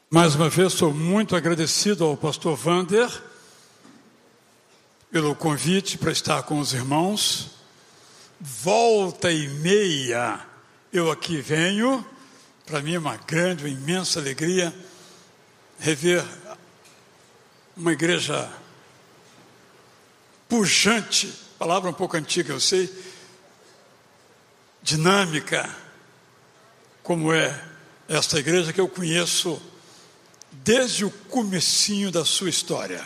Mais uma vez, sou muito agradecido ao pastor Wander pelo convite para estar com os irmãos. Volta e meia eu aqui venho. Para mim é uma grande, uma imensa alegria rever uma igreja pujante, palavra um pouco antiga, eu sei, dinâmica, como é esta igreja que eu conheço desde o comecinho da sua história.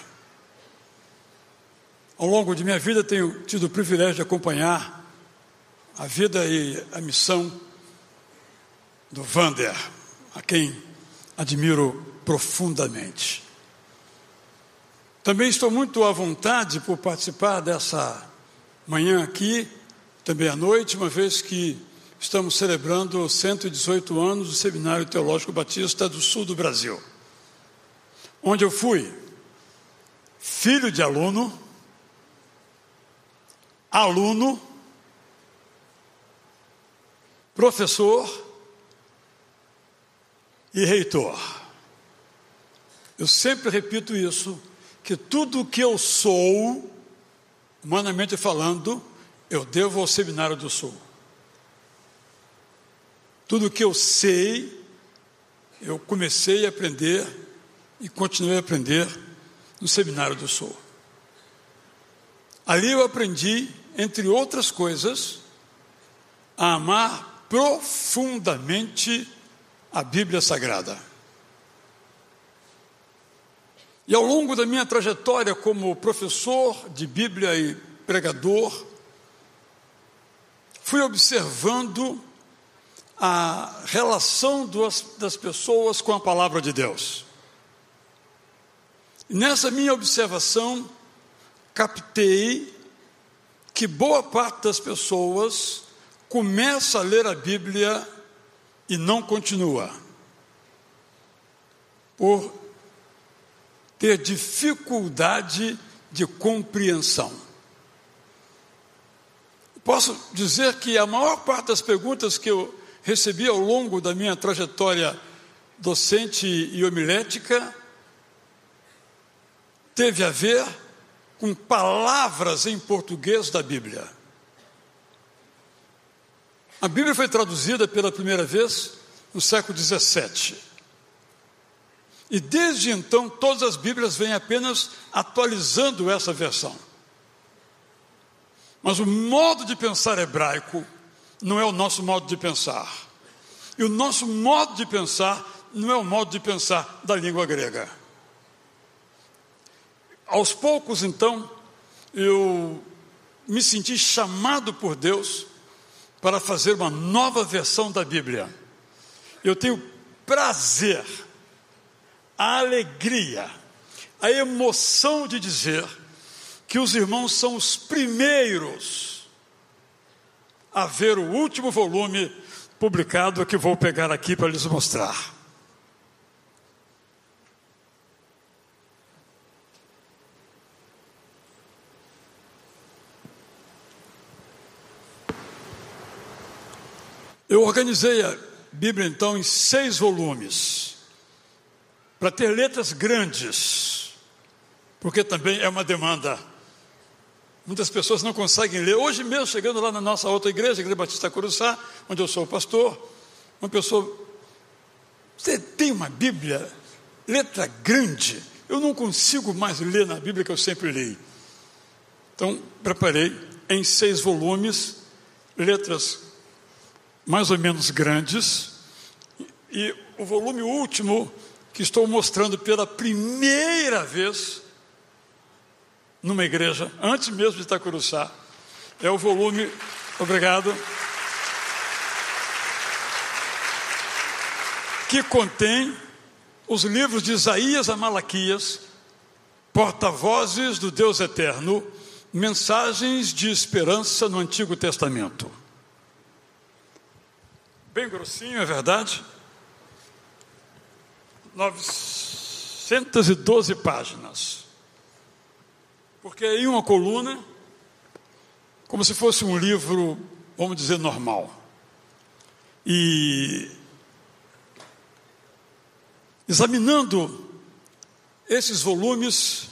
Ao longo de minha vida tenho tido o privilégio de acompanhar a vida e a missão do Wander, a quem admiro profundamente. Também estou muito à vontade por participar dessa manhã aqui, também à noite, uma vez que estamos celebrando 118 anos do Seminário Teológico Batista do Sul do Brasil, onde eu fui filho de aluno, professor e reitor. Eu sempre repito isso, que tudo o que eu sou, humanamente falando, eu devo ao Seminário do Sul. Tudo o que eu sei, eu comecei a aprender e continuei a aprender no Seminário do Sul. Ali eu aprendi, entre outras coisas, a amar profundamente a Bíblia Sagrada. E ao longo da minha trajetória como professor de Bíblia e pregador, fui observando a relação das pessoas com a palavra de Deus. E nessa minha observação, captei que boa parte das pessoas começa a ler a Bíblia e não continua, por ter dificuldade de compreensão. Posso dizer que a maior parte das perguntas que eu recebi ao longo da minha trajetória docente e homilética teve a ver com palavras em português da Bíblia. A Bíblia foi traduzida pela primeira vez no século XVII. E desde então, todas as Bíblias vêm apenas atualizando essa versão. Mas o modo de pensar hebraico não é o nosso modo de pensar. E o nosso modo de pensar não é o modo de pensar da língua grega. Aos poucos, então, eu me senti chamado por Deus para fazer uma nova versão da Bíblia. Eu tenho prazer, a alegria, a emoção de dizer que os irmãos são os primeiros a ver o último volume publicado que vou pegar aqui para lhes mostrar. Eu organizei a Bíblia, então, em 6 volumes, para ter letras grandes, porque também é uma demanda. Muitas pessoas não conseguem ler. Hoje mesmo, chegando lá na nossa outra igreja, a Igreja Batista Coruçá, onde eu sou pastor, uma pessoa: você tem uma Bíblia, letra grande? Eu não consigo mais ler na Bíblia que eu sempre li. Então, preparei em 6 volumes, letras mais ou menos grandes, e o volume último, que estou mostrando pela primeira vez numa igreja, antes mesmo de Itacuruçá, é o volume, obrigado, que contém os livros de Isaías a Malaquias, porta-vozes do Deus eterno, mensagens de esperança no Antigo Testamento. Bem grossinho, é verdade? 912 páginas. Porque em uma coluna, como se fosse um livro, vamos dizer, normal. E Examinando esses volumes,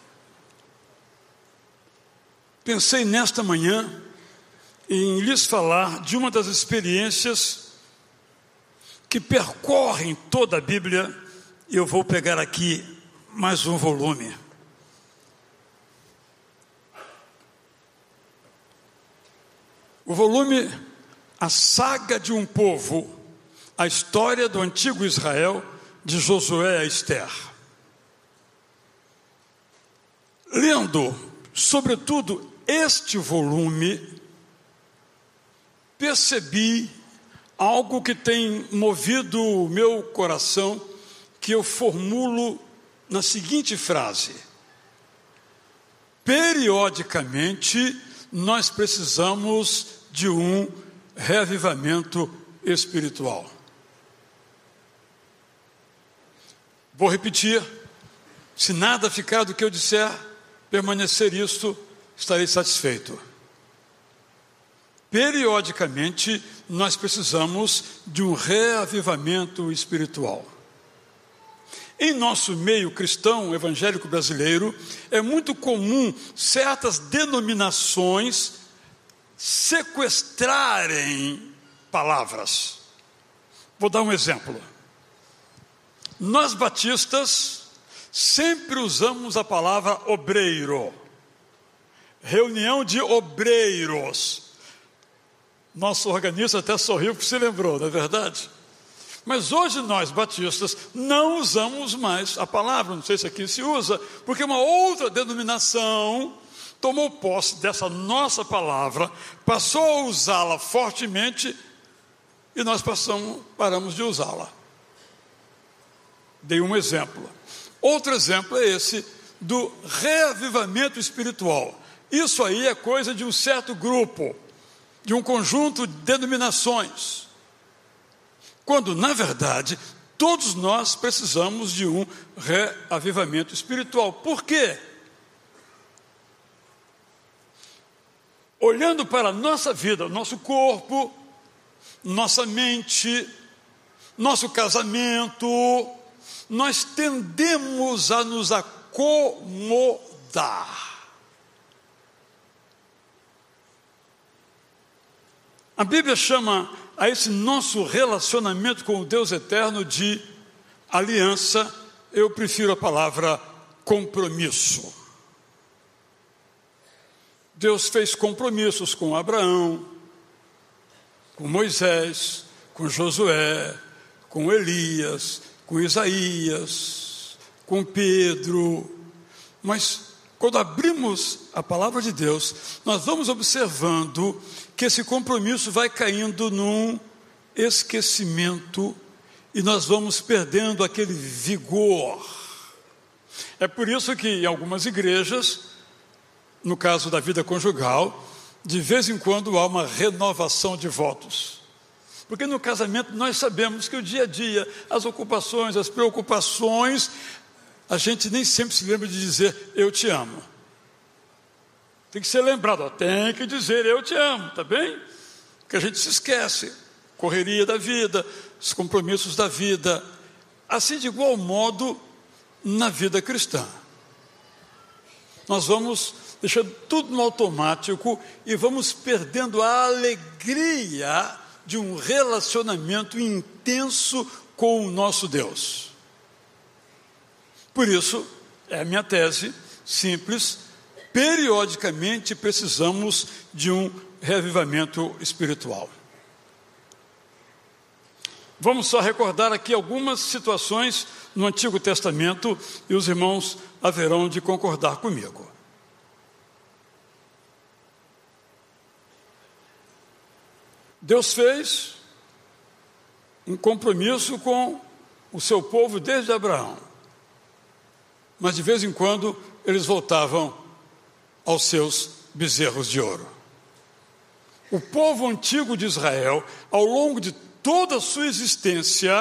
pensei nesta manhã em lhes falar de uma das experiências que percorrem toda a Bíblia, e eu vou pegar aqui mais um volume. O volume A Saga de um Povo, a história do antigo Israel, de Josué a Esther. Lendo, sobretudo, este volume, percebi algo que tem movido o meu coração, que eu formulo na seguinte frase: periodicamente nós precisamos de um reavivamento espiritual. Vou repetir, se nada ficar do que eu disser, permanecer isto, estarei satisfeito. Periodicamente, nós precisamos de um reavivamento espiritual. Em nosso meio cristão evangélico brasileiro, é muito comum certas denominações sequestrarem palavras. Vou dar um exemplo. Nós batistas sempre usamos a palavra obreiro, reunião de obreiros. Nosso organista até sorriu porque se lembrou, não é verdade? Mas hoje nós batistas não usamos mais a palavra, não sei se aqui se usa, porque uma outra denominação tomou posse dessa nossa palavra, passou a usá-la fortemente e nós paramos de usá-la. Dei um exemplo. Outro exemplo é esse do reavivamento espiritual. Isso aí é coisa de um certo grupo, de um conjunto de denominações, quando, na verdade, todos nós precisamos de um reavivamento espiritual. Por quê? Olhando para a nossa vida, nosso corpo, nossa mente, nosso casamento, nós tendemos a nos acomodar. A Bíblia chama a esse nosso relacionamento com o Deus eterno de aliança. Eu prefiro a palavra compromisso. Deus fez compromissos com Abraão, com Moisés, com Josué, com Elias, com Isaías, com Pedro. Mas quando abrimos a palavra de Deus, nós vamos observando que esse compromisso vai caindo num esquecimento e nós vamos perdendo aquele vigor. É por isso que em algumas igrejas, no caso da vida conjugal, de vez em quando há uma renovação de votos. Porque no casamento nós sabemos que o dia a dia, as ocupações, as preocupações, a gente nem sempre se lembra de dizer eu te amo. Tem que ser lembrado, tem que dizer eu te amo, tá bem? Porque a gente se esquece, correria da vida, os compromissos da vida. Assim de igual modo na vida cristã. Nós vamos deixando tudo no automático e vamos perdendo a alegria de um relacionamento intenso com o nosso Deus. Por isso, é a minha tese, simples, periodicamente precisamos de um reavivamento espiritual. Vamos só recordar aqui algumas situações no Antigo Testamento e os irmãos haverão de concordar comigo. Deus fez um compromisso com o seu povo desde Abraão, mas de vez em quando eles voltavam aos seus bezerros de ouro. O povo antigo de Israel, ao longo de toda a sua existência,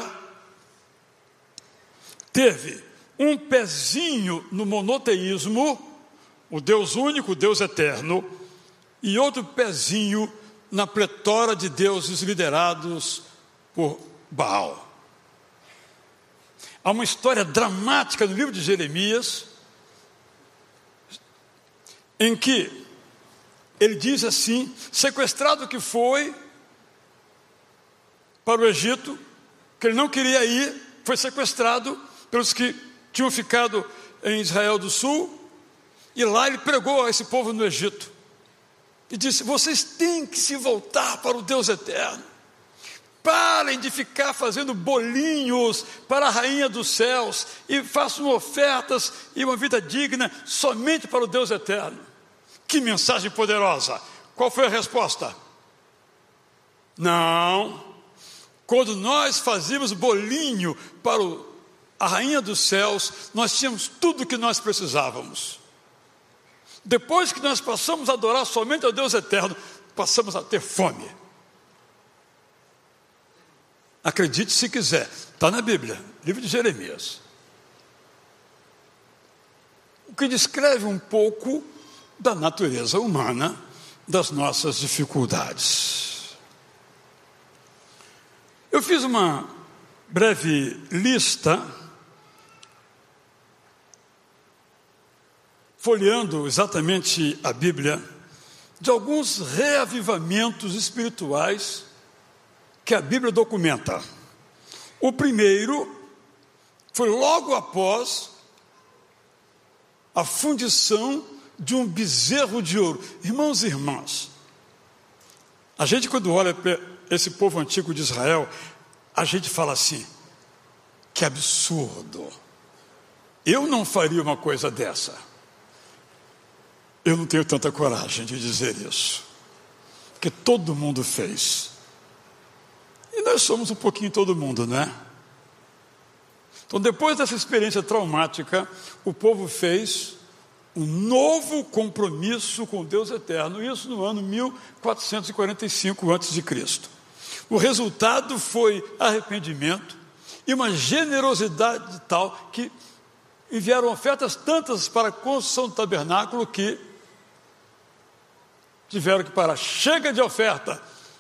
teve um pezinho no monoteísmo, o Deus único, o Deus eterno, e outro pezinho na pletora de deuses liderados por Baal. há uma história dramática no livro de Jeremias, em que ele diz assim: sequestrado que foi para o Egito, que ele não queria ir, foi sequestrado pelos que tinham ficado em Israel do Sul, e lá ele pregou a esse povo no Egito, e disse: vocês têm que se voltar para o Deus eterno, parem de ficar fazendo bolinhos para a rainha dos céus, e façam ofertas e uma vida digna somente para o Deus eterno. Que mensagem poderosa! Qual foi a resposta? Não. Quando nós fazíamos bolinho para a rainha dos céus, nós tínhamos tudo o que nós precisávamos. Depois que nós passamos a adorar somente ao Deus eterno, passamos a ter fome. Acredite se quiser, está na Bíblia, livro de Jeremias. O que descreve um pouco da natureza humana, das nossas dificuldades. Eu fiz uma breve lista, folheando exatamente a Bíblia, de alguns reavivamentos espirituais que a Bíblia documenta. O primeiro foi logo após a fundição de um bezerro de ouro. Irmãos e irmãs, a gente, quando olha para esse povo antigo de Israel, a gente fala assim: que absurdo, eu não faria uma coisa dessa. Eu não tenho tanta coragem de dizer isso, porque todo mundo fez, e nós somos um pouquinho todo mundo, né? Então, depois dessa experiência traumática, o povo fez um novo compromisso com Deus eterno, isso no ano 1445 a.C. O resultado foi arrependimento e uma generosidade tal que enviaram ofertas tantas para a construção do tabernáculo que tiveram que parar. Chega de oferta.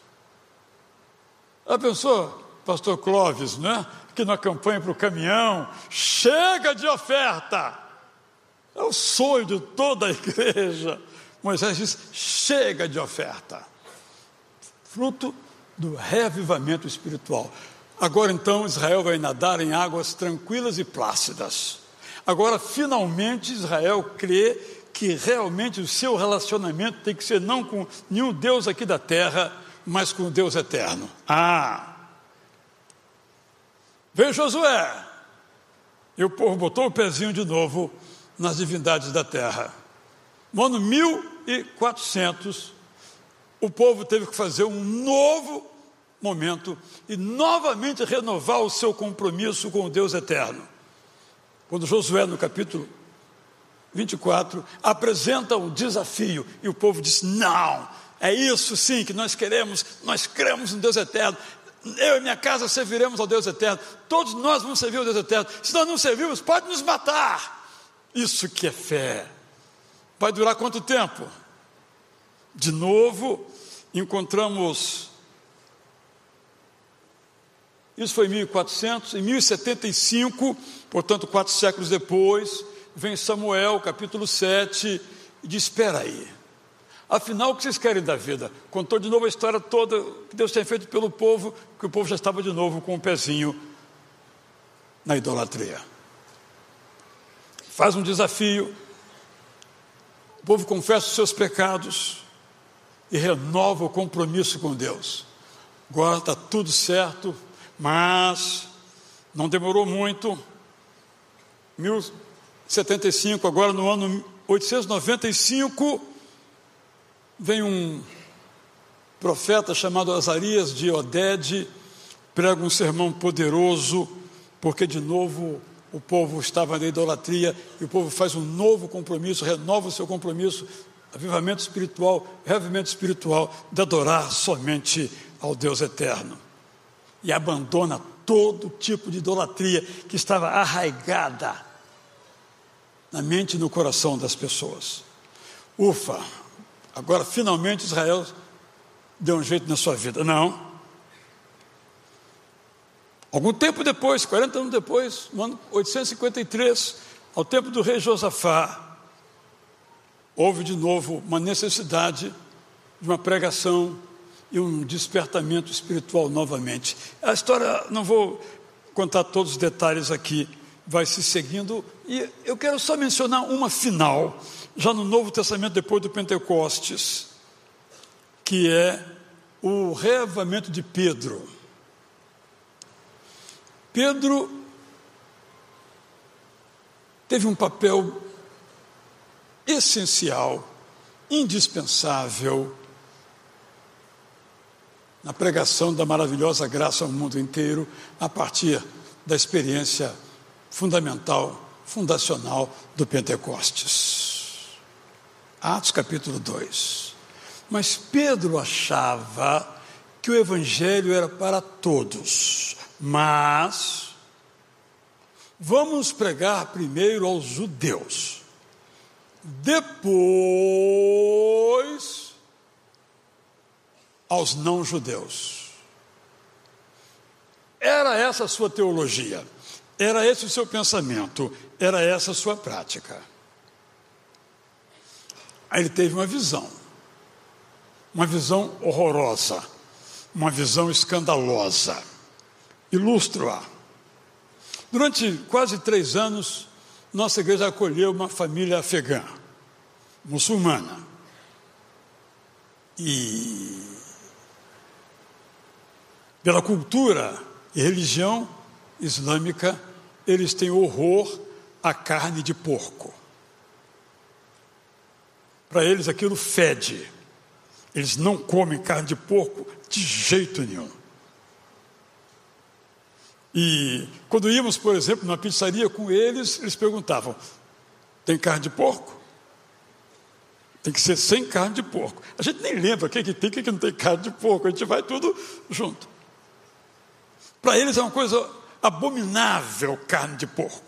Já pensou, pastor Clóvis, né? Que na campanha para o caminhão, chega de oferta. É o sonho de toda a igreja. Moisés diz: chega de oferta. Fruto do reavivamento espiritual. Agora então Israel vai nadar em águas tranquilas e plácidas. Agora finalmente Israel crê que realmente o seu relacionamento tem que ser não com nenhum Deus aqui da terra, mas com o Deus eterno. Veio Josué, e o povo botou o pezinho de novo nas divindades da terra. No ano 1400, o povo teve que fazer um novo momento e novamente renovar o seu compromisso com o Deus eterno. Quando Josué, no capítulo 24, apresenta um desafio, e o povo diz: não, é isso sim que nós queremos, nós cremos no Deus eterno, eu e minha casa serviremos ao Deus eterno, todos nós vamos servir ao Deus eterno, se nós não servirmos, pode nos matar. Isso que é fé. Vai durar quanto tempo? De novo, encontramos, isso foi em 1400, em 1075, portanto 4 séculos depois, vem Samuel, capítulo 7, e diz: espera aí, afinal o que vocês querem da vida? Contou de novo a história toda que Deus tinha feito pelo povo, que o povo já estava de novo com o pezinho na idolatria. Faz um desafio, o povo confessa os seus pecados e renova o compromisso com Deus. Agora está tudo certo, mas não demorou muito. 1075, agora no ano 895, vem um profeta chamado Azarias de Oded, prega um sermão poderoso, porque de novo o povo estava na idolatria, e o povo faz um novo compromisso, renova o seu compromisso, avivamento espiritual, reavivamento espiritual, de adorar somente ao Deus eterno. E abandona todo tipo de idolatria que estava arraigada na mente e no coração das pessoas. Ufa, agora finalmente Israel deu um jeito na sua vida. Não. Algum tempo depois, 40 anos depois, no ano 853, ao tempo do rei Josafá, houve de novo uma necessidade de uma pregação e um despertamento espiritual novamente. A história, não vou contar todos os detalhes aqui, vai se seguindo, e eu quero só mencionar uma final, já no Novo Testamento, depois do Pentecostes, que é o reavivamento de Pedro. Pedro teve um papel essencial, indispensável, na pregação da maravilhosa graça ao mundo inteiro, a partir da experiência fundamental, fundacional do Pentecostes. Atos capítulo 2. Mas Pedro achava que o evangelho era para todos, mas vamos pregar primeiro aos judeus, depois aos não-judeus. Era essa a sua teologia, era esse o seu pensamento, era essa a sua prática. Aí ele teve uma visão horrorosa, uma visão escandalosa. Ilustro-a. Durante quase 3 anos, nossa igreja acolheu uma família afegã, muçulmana. E pela cultura e religião islâmica, eles têm horror à carne de porco. Para eles aquilo fede. Eles não comem carne de porco de jeito nenhum. E quando íamos, por exemplo, numa pizzaria com eles, eles perguntavam: tem carne de porco? Tem que ser sem carne de porco. A gente nem lembra o que tem, o que não tem carne de porco. A gente vai tudo junto. Para eles é uma coisa abominável carne de porco.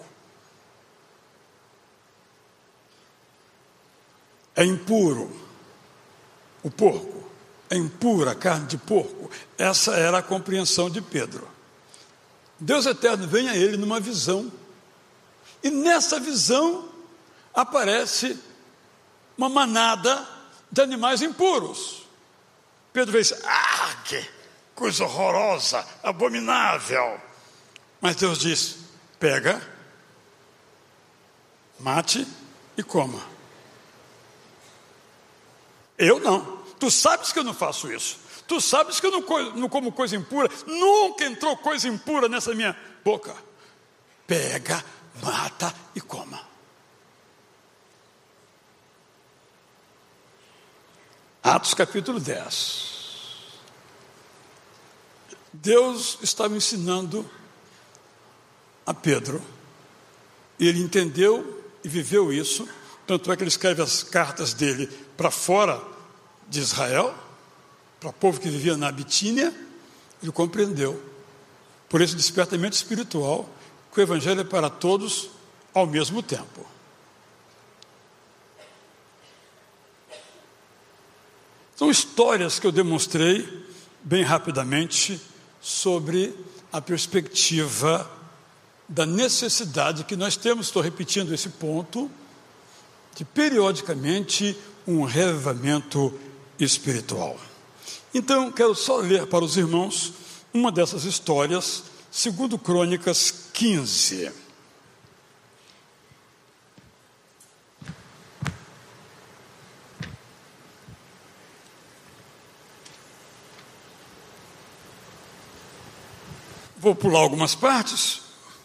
É impuro. O porco é impura, a carne de porco. Essa era a compreensão de Pedro. Deus eterno vem a ele numa visão, e nessa visão aparece uma manada de animais impuros. Pedro vê isso: que coisa horrorosa, abominável. Mas Deus diz: pega, mate e coma. Eu não. Tu sabes que eu não faço isso. Tu sabes que eu não como coisa impura. Nunca entrou coisa impura nessa minha boca. Pega, mata e coma. Atos capítulo 10. Deus estava ensinando a Pedro. E ele entendeu e viveu isso. Tanto é que ele escreve as cartas dele para fora de Israel, para o povo que vivia na Bitínia. Ele compreendeu, por esse despertamento espiritual, que o evangelho é para todos ao mesmo tempo. São histórias que eu demonstrei bem rapidamente sobre a perspectiva da necessidade que nós temos, estou repetindo esse ponto, de periodicamente um reavivamento espiritual. Então, quero só ler para os irmãos uma dessas histórias, 2 Crônicas 15. Vou pular algumas partes.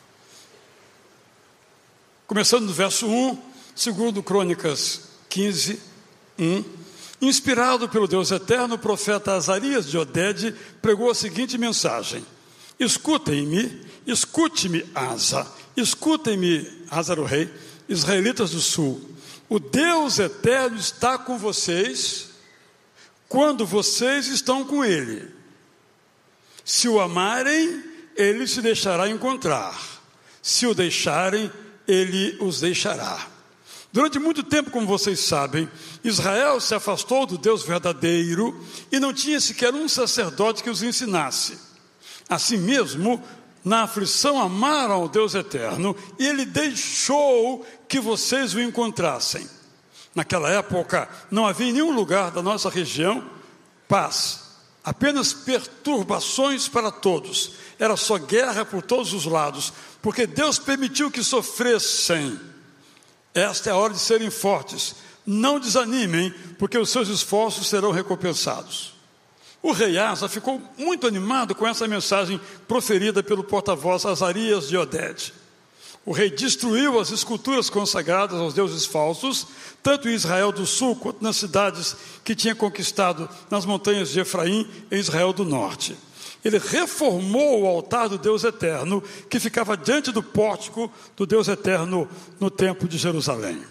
Começando no verso 1, 2 Crônicas 15, 1. Inspirado pelo Deus eterno, o profeta Azarias de Odede pregou a seguinte mensagem: escute-me, Asa, escutem-me, Asa o rei, israelitas do sul. O Deus eterno está com vocês quando vocês estão com ele. Se o amarem, ele se deixará encontrar. Se o deixarem, ele os deixará. Durante muito tempo, como vocês sabem, Israel se afastou do Deus verdadeiro e não tinha sequer um sacerdote que os ensinasse. Assim mesmo, na aflição amaram ao Deus eterno, e Ele deixou que vocês o encontrassem. Naquela época, não havia em nenhum lugar da nossa região paz, apenas perturbações para todos. Era só guerra por todos os lados, porque Deus permitiu que sofressem. Esta é a hora de serem fortes. Não desanimem, porque os seus esforços serão recompensados. O rei Asa ficou muito animado com essa mensagem proferida pelo porta-voz Azarias de Oded. O rei destruiu as esculturas consagradas aos deuses falsos, tanto em Israel do Sul quanto nas cidades que tinha conquistado nas montanhas de Efraim e Israel do Norte. Ele reformou o altar do Deus eterno, que ficava diante do pórtico do Deus eterno no templo de Jerusalém.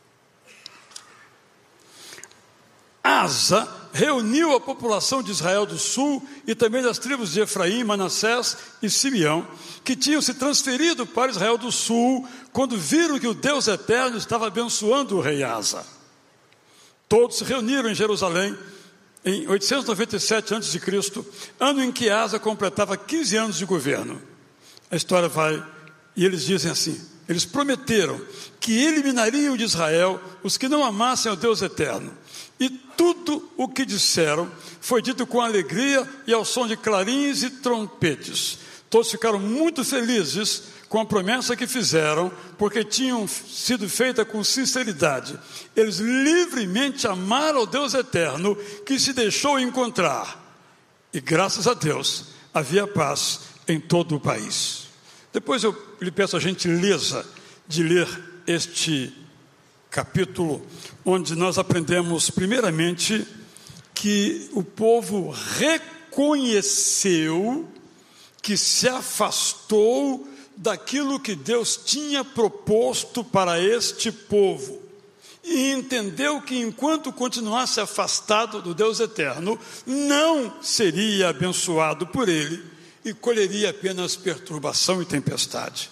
Asa reuniu a população de Israel do Sul e também das tribos de Efraim, Manassés e Simeão, que tinham se transferido para Israel do Sul, quando viram que o Deus eterno estava abençoando o rei Asa. Todos se reuniram em Jerusalém em 897 a.C., ano em que Asa completava 15 anos de governo. A história vai, e eles dizem assim: eles prometeram que eliminariam de Israel os que não amassem ao Deus eterno. E tudo o que disseram foi dito com alegria e ao som de clarins e trompetes. Todos ficaram muito felizes com a promessa que fizeram, porque tinham sido feita com sinceridade. Eles livremente amaram ao Deus eterno, que se deixou encontrar. E graças a Deus, havia paz em todo o país. Depois eu lhe peço a gentileza de ler este capítulo, onde nós aprendemos primeiramente que o povo reconheceu que se afastou daquilo que Deus tinha proposto para este povo, e entendeu que enquanto continuasse afastado do Deus eterno, não seria abençoado por ele e colheria apenas perturbação e tempestade.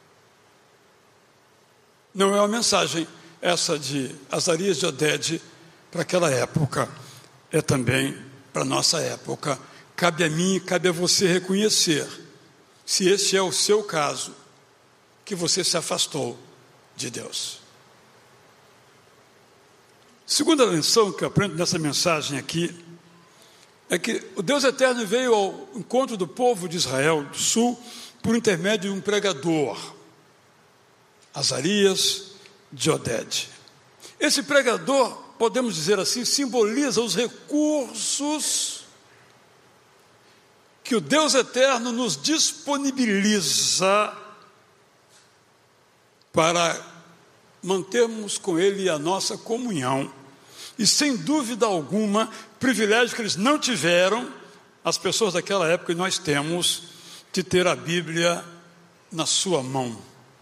Não é uma mensagem essa de Azarias de Oded para aquela época, é também para a nossa época. Cabe a mim e cabe a você reconhecer, se este é o seu caso, que você se afastou de Deus. Segunda lição que eu aprendo nessa mensagem aqui, é que o Deus eterno veio ao encontro do povo de Israel do Sul por intermédio de um pregador, Azarias de Oded. Esse pregador, podemos dizer assim, simboliza os recursos que o Deus eterno nos disponibiliza para mantermos com Ele a nossa comunhão. E sem dúvida alguma, privilégio que eles não tiveram, as pessoas daquela época, e nós temos, de ter a Bíblia na sua mão,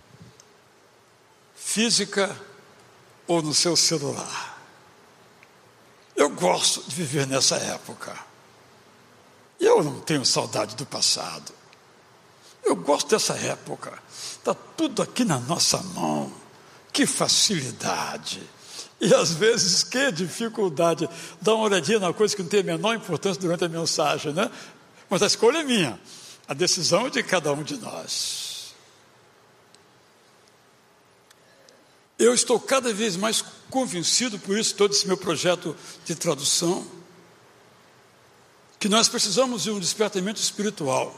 física ou no seu celular. Eu gosto de viver nessa época. Eu não tenho saudade do passado. Eu gosto dessa época. Está tudo aqui na nossa mão. Que facilidade. E às vezes, que dificuldade. Dá uma olhadinha na coisa que não tem a menor importância durante a mensagem, né? Mas a escolha é minha. A decisão é de cada um de nós. Eu estou cada vez mais convencido, por isso todo esse meu projeto de tradução, que nós precisamos de um despertamento espiritual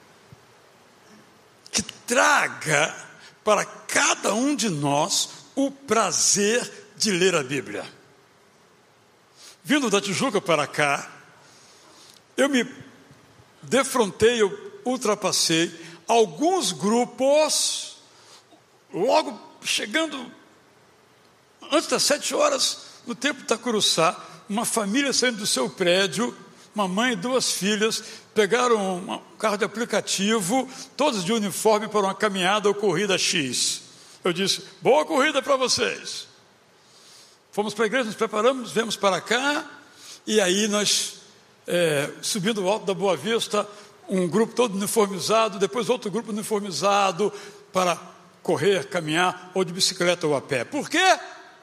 que traga para cada um de nós o prazer de ler a Bíblia. Vindo da Tijuca para cá, eu me defrontei, eu ultrapassei alguns grupos, logo chegando antes das 7 horas, no tempo de Itacuruçá, uma família saindo do seu prédio, uma mãe e 2 filhas, pegaram um carro de aplicativo, todos de uniforme para uma caminhada ou corrida X. Eu disse: boa corrida para vocês. Fomos para a igreja, nos preparamos, viemos para cá, e aí nós, subindo o alto da Boa Vista, um grupo todo uniformizado, depois outro grupo uniformizado, para correr, caminhar, ou de bicicleta ou a pé. Por quê?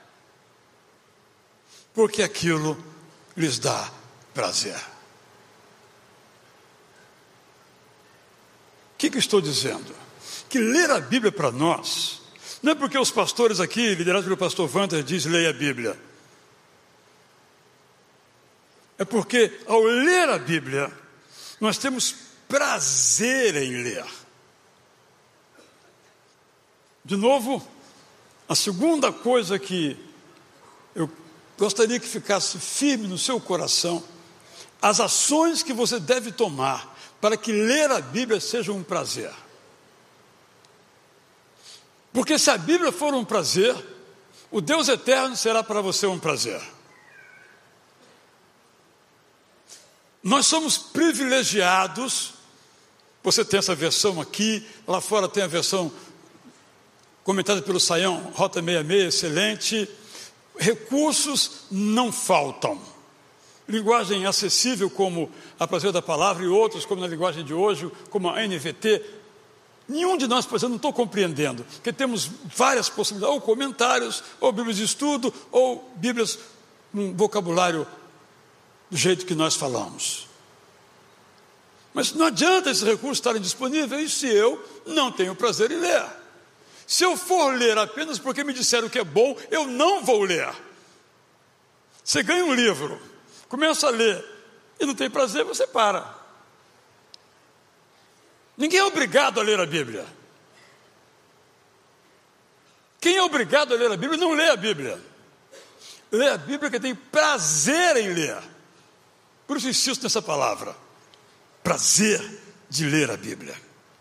Porque aquilo lhes dá prazer. que eu estou dizendo? Que ler a Bíblia para nós, não é porque os pastores aqui, liderados pelo pastor Wander, diz leia a Bíblia. É porque ao ler a Bíblia, nós temos prazer em ler. De novo, a segunda coisa que eu gostaria que ficasse firme no seu coração, as ações que você deve tomar para que ler a Bíblia seja um prazer. Porque se a Bíblia for um prazer, o Deus eterno será para você um prazer. Nós somos privilegiados. Você tem essa versão aqui, lá fora tem a versão comentada pelo Saião, Rota 66, excelente. Recursos não faltam. Linguagem acessível como a Prazer da Palavra e outros, como na linguagem de hoje, como a NVT. Nenhum de nós, por exemplo, não estou compreendendo, porque temos várias possibilidades, ou comentários, ou Bíblias de estudo, ou Bíblias com vocabulário do jeito que nós falamos. Mas não adianta esses recursos estarem disponíveis se eu não tenho prazer em ler. Se eu for ler apenas porque me disseram que é bom, eu não vou ler. Você ganha um livro, começa a ler e não tem prazer, você para. Ninguém é obrigado a ler a Bíblia. Quem é obrigado a ler a Bíblia não lê a Bíblia. Lê a Bíblia que tem prazer em ler. Por isso insisto nessa palavra. Prazer de ler a Bíblia.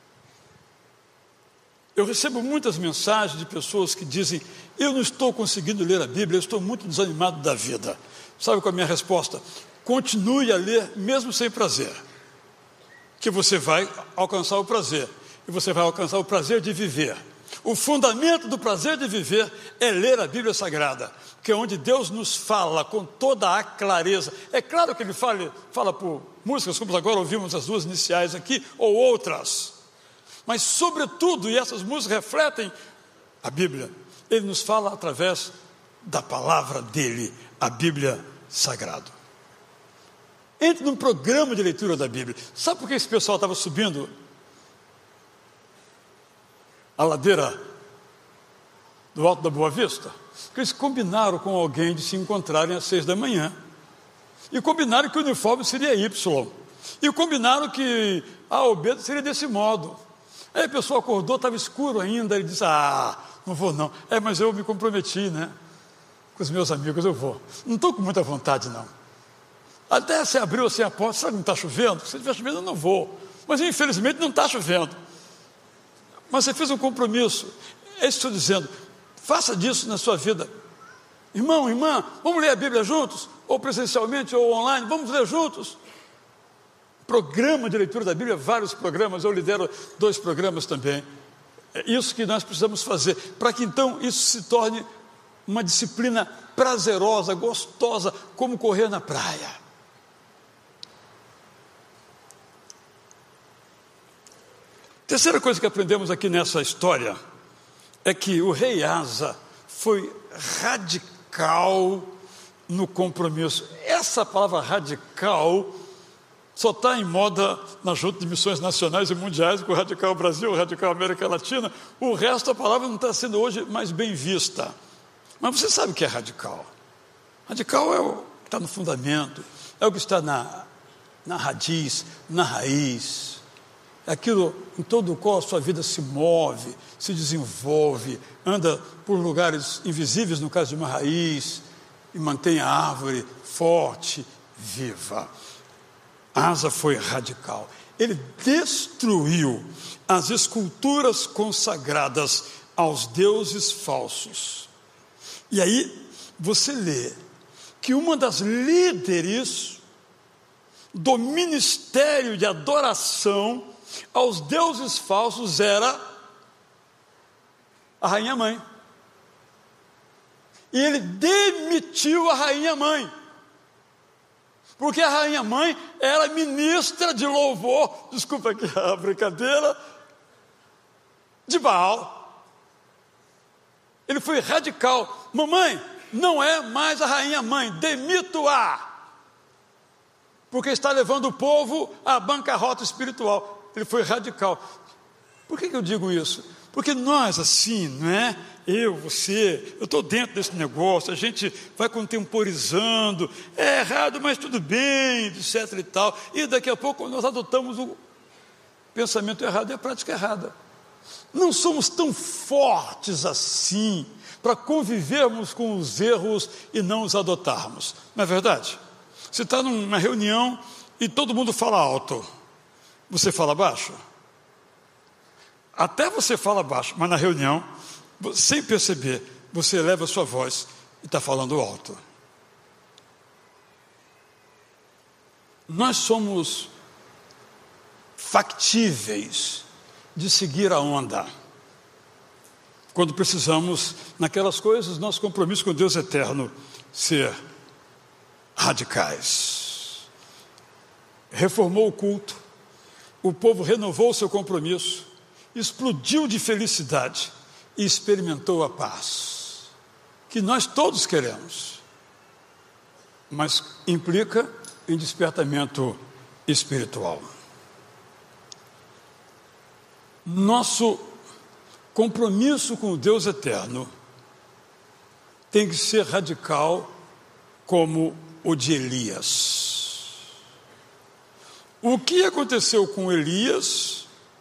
Eu recebo muitas mensagens de pessoas que dizem: eu não estou conseguindo ler a Bíblia, eu estou muito desanimado da vida. Sabe qual é a minha resposta? Continue a ler mesmo sem prazer, que você vai alcançar o prazer, e você vai alcançar o prazer de viver. O fundamento do prazer de viver é ler a Bíblia Sagrada, que é onde Deus nos fala com toda a clareza. É claro que Ele fala por músicas, como agora ouvimos as duas iniciais aqui, ou outras, mas sobretudo, e essas músicas refletem a Bíblia, Ele nos fala através da palavra dEle, a Bíblia Sagrada. Entre num programa de leitura da Bíblia. Sabe por que esse pessoal estava subindo a ladeira do Alto da Boa Vista? Porque eles combinaram com alguém de se encontrarem às 6 da manhã. E combinaram que o uniforme seria Y. E combinaram que A ou B seria desse modo. Aí a pessoa acordou, estava escuro ainda. Ele disse: não vou não. Mas eu me comprometi, né? Com os meus amigos eu vou. Não estou com muita vontade, não. Até se abriu assim a porta: será que não está chovendo? Se estiver chovendo eu não vou. Mas infelizmente não está chovendo. Mas você fez um compromisso. É isso que estou dizendo. Faça disso na sua vida. Irmão, irmã, vamos ler a Bíblia juntos? Ou presencialmente ou online, vamos ler juntos. Programa de leitura da Bíblia, vários programas. Eu lidero 2 programas também. É isso que nós precisamos fazer, para que então isso se torne uma disciplina prazerosa, gostosa, como correr na praia. Terceira coisa que aprendemos aqui nessa história é que o rei Asa foi radical no compromisso. Essa palavra radical só está em moda na Junta de Missões Nacionais e Mundiais, com o Radical Brasil, o Radical América Latina. O resto da palavra não está sendo hoje mais bem vista. Mas você sabe o que é radical. Radical é o que está no fundamento, é o que está na radiz, na raiz. É aquilo em todo o qual a sua vida se move, se desenvolve, anda por lugares invisíveis, no caso de uma raiz, e mantém a árvore forte, viva. Asa foi radical. Ele destruiu as esculturas consagradas aos deuses falsos. E aí você lê que uma das líderes do ministério de adoração aos deuses falsos era a rainha mãe. E ele demitiu a rainha mãe, porque a rainha mãe era ministra de louvor, desculpa aqui a brincadeira, de Baal. Ele foi radical. Mamãe, não é mais a rainha mãe, demito-a, porque está levando o povo à bancarrota espiritual. Ele foi radical. Por que eu digo isso? Porque nós, assim, não é? Eu, você, eu estou dentro desse negócio, a gente vai contemporizando, é errado, mas tudo bem, etc e tal, e daqui a pouco nós adotamos o pensamento errado e a prática errada. Não somos tão fortes assim para convivermos com os erros e não os adotarmos. Não é verdade? Você está numa reunião e todo mundo fala alto, você fala baixo? Até você fala baixo, mas na reunião, sem perceber, você eleva a sua voz e está falando alto. Nós somos factíveis de seguir a onda. Quando precisamos, naquelas coisas, nosso compromisso com Deus eterno, ser radicais. Reformou o culto, o povo renovou o seu compromisso, explodiu de felicidade e experimentou a paz, que nós todos queremos, mas implica em despertamento espiritual. Nosso compromisso com o Deus eterno tem que ser radical como o de Elias. O que aconteceu com Elias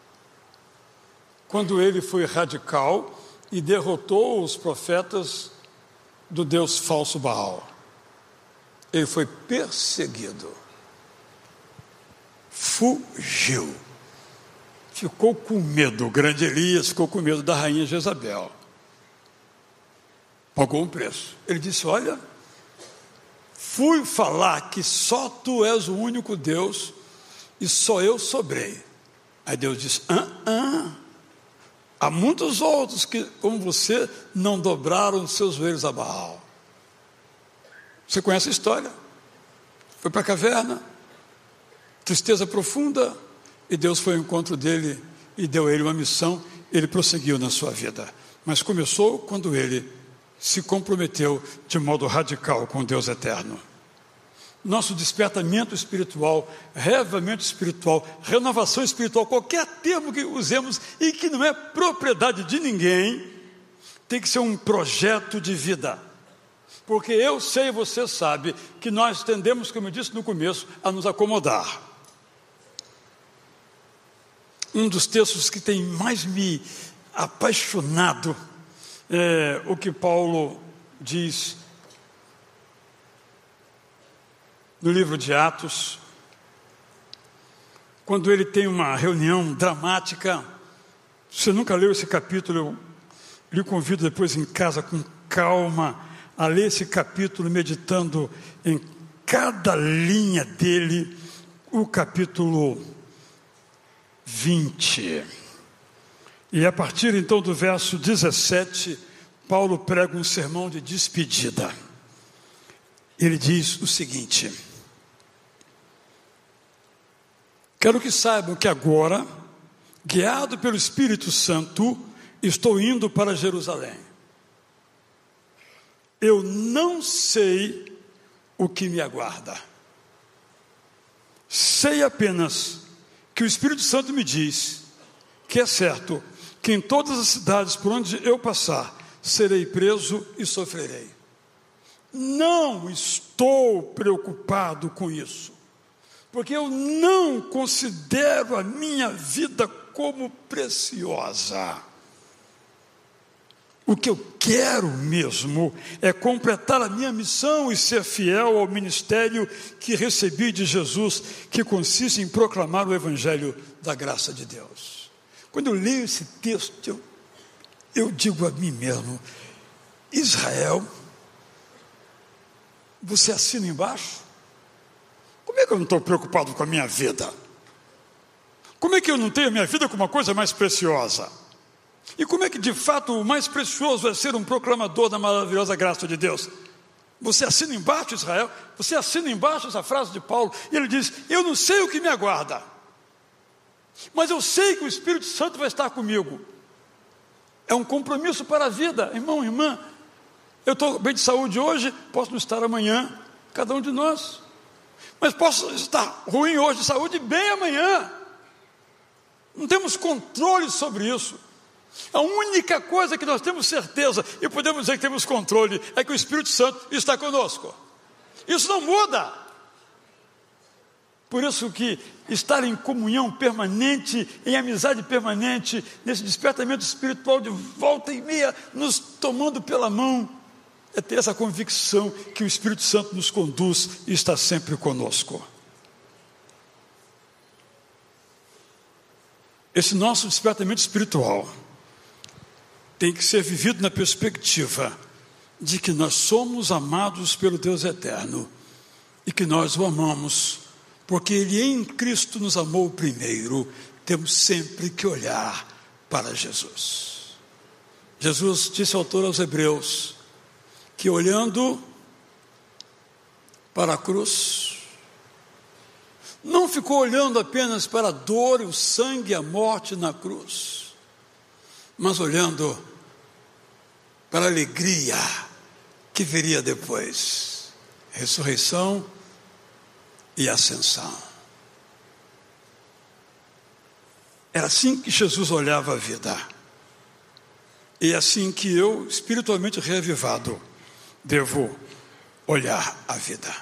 quando ele foi radical e derrotou os profetas do Deus falso Baal? Ele foi perseguido, fugiu, ficou com medo. O grande Elias ficou com medo da rainha Jezabel, pagou um preço. Ele disse: olha, fui falar que só tu és o único Deus e só eu sobrei. Aí Deus disse: há muitos outros que, como você, não dobraram os seus joelhos a Baal. Você conhece a história? Foi para a caverna, tristeza profunda, e Deus foi ao encontro dele e deu a ele uma missão. Ele prosseguiu na sua vida, mas começou quando ele se comprometeu de modo radical com Deus eterno. Nosso despertamento espiritual, reavivamento espiritual, renovação espiritual, qualquer termo que usemos e que não é propriedade de ninguém, tem que ser um projeto de vida. Porque eu sei e você sabe que nós tendemos, como eu disse no começo, a nos acomodar. Um dos textos que tem mais me apaixonado é o que Paulo diz no livro de Atos, quando ele tem uma reunião dramática. Se você nunca leu esse capítulo, eu lhe convido depois em casa com calma a ler esse capítulo, meditando em cada linha dele, o capítulo 20. E a partir então do verso 17, Paulo prega um sermão de despedida. Ele diz o seguinte: quero que saibam que agora, guiado pelo Espírito Santo, estou indo para Jerusalém. Eu não sei o que me aguarda. Sei apenas que o Espírito Santo me diz que é certo que em todas as cidades por onde eu passar, serei preso e sofrerei. Não estou preocupado com isso, porque eu não considero a minha vida como preciosa. O que eu quero mesmo é completar a minha missão e ser fiel ao ministério que recebi de Jesus, que consiste em proclamar o Evangelho da graça de Deus. Quando eu leio esse texto, eu digo a mim mesmo: Israel, você assina embaixo? Como é que eu não estou preocupado com a minha vida? Como é que eu não tenho a minha vida como uma coisa mais preciosa? E como é que de fato o mais precioso é ser um proclamador da maravilhosa graça de Deus? Você assina embaixo, Israel? Você assina embaixo essa frase de Paulo? E ele diz: eu não sei o que me aguarda, mas eu sei que o Espírito Santo vai estar comigo. É um compromisso para a vida, irmão, irmã. Eu estou bem de saúde hoje, posso não estar amanhã, cada um de nós. Mas posso estar ruim hoje de saúde e bem amanhã. Não temos controle sobre isso. A única coisa que nós temos certeza, e podemos dizer que temos controle, é que o Espírito Santo está conosco. Isso não muda. Por isso que estar em comunhão permanente, em amizade permanente, nesse despertamento espiritual de volta e meia, nos tomando pela mão, é ter essa convicção que o Espírito Santo nos conduz e está sempre conosco. Esse nosso despertamento espiritual tem que ser vivido na perspectiva de que nós somos amados pelo Deus eterno e que nós o amamos porque Ele em Cristo nos amou primeiro. Temos sempre que olhar para Jesus. Jesus disse ao autor aos Hebreus que olhando para a cruz, não ficou olhando apenas para a dor, o sangue e a morte na cruz, mas olhando para a alegria que viria depois, ressurreição e ascensão. Era assim que Jesus olhava a vida. E é assim que eu, espiritualmente reavivado, devo olhar a vida.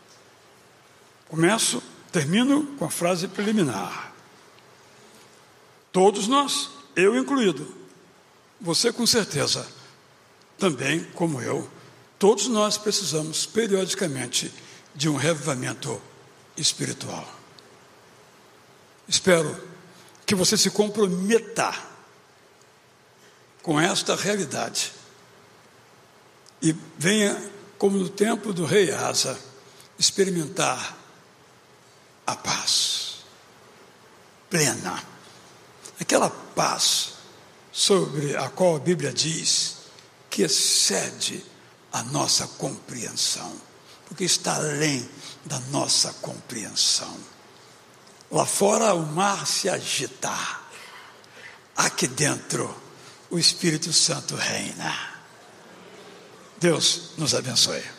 Termino com a frase preliminar. Todos nós, eu incluído, você com certeza, também como eu, todos nós precisamos periodicamente de um reavivamento espiritual. Espero que você se comprometa com esta realidade e venha, como no tempo do rei Asa, experimentar a paz plena, aquela paz sobre a qual a Bíblia diz que excede a nossa compreensão, porque está além da nossa compreensão. Lá fora o mar se agita, aqui dentro o Espírito Santo reina. Deus nos abençoe.